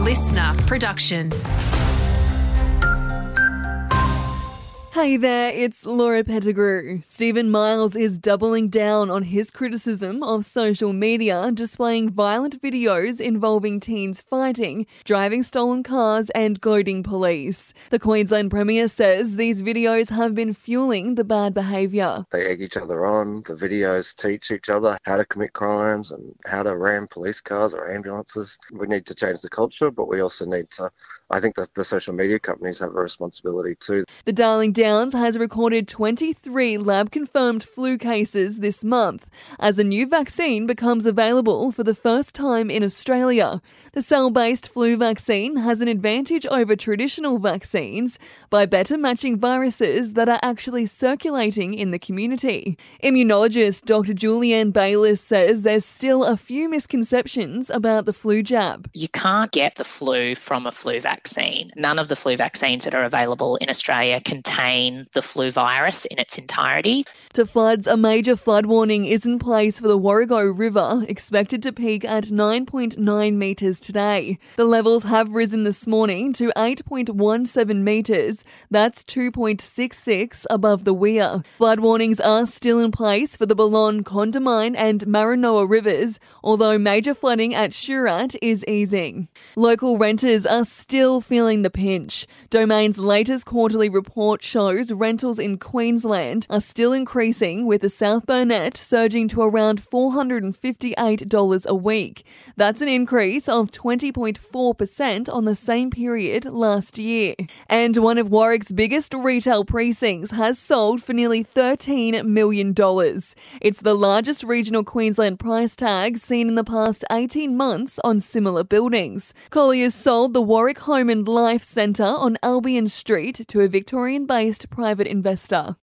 listener production. Hey there, it's Laura Pettigrew. Stephen Miles is doubling down on his criticism of social media, displaying violent videos involving teens fighting, driving stolen cars and goading police. The Queensland Premier says these videos have been fueling the bad behaviour. They egg each other on. The videos teach each other how to commit crimes and how to ram police cars or ambulances. We need to change the culture, but we also need to, I think that the social media companies have a responsibility too. The Darling Downs has recorded 23 lab-confirmed flu cases this month as a new vaccine becomes available for the first time in Australia. The cell-based flu vaccine has an advantage over traditional vaccines by better matching viruses that are actually circulating in the community. Immunologist Dr. Julianne Bayliss says there's still a few misconceptions about the flu jab. You can't get the flu from a flu vaccine. None of the flu vaccines that are available in Australia contain the flu virus in its entirety. To floods, a major flood warning is in place for the Warrego River, expected to peak at 9.9 metres today. The levels have risen this morning to 8.17 metres. That's 2.66 above the weir. Flood warnings are still in place for the Balonne, Condamine and Maranoa rivers, although major flooding at Surat is easing. Local renters are still feeling the pinch. Domain's latest quarterly report shows rentals in Queensland are still increasing, with the South Burnett surging to around $458 a week. That's an increase of 20.4% on the same period last year. And one of Warwick's biggest retail precincts has sold for nearly $13 million. It's the largest regional Queensland price tag seen in the past 18 months on similar buildings. Colliers sold the Warwick Home and Life Centre on Albion Street to a Victorian-based private investor.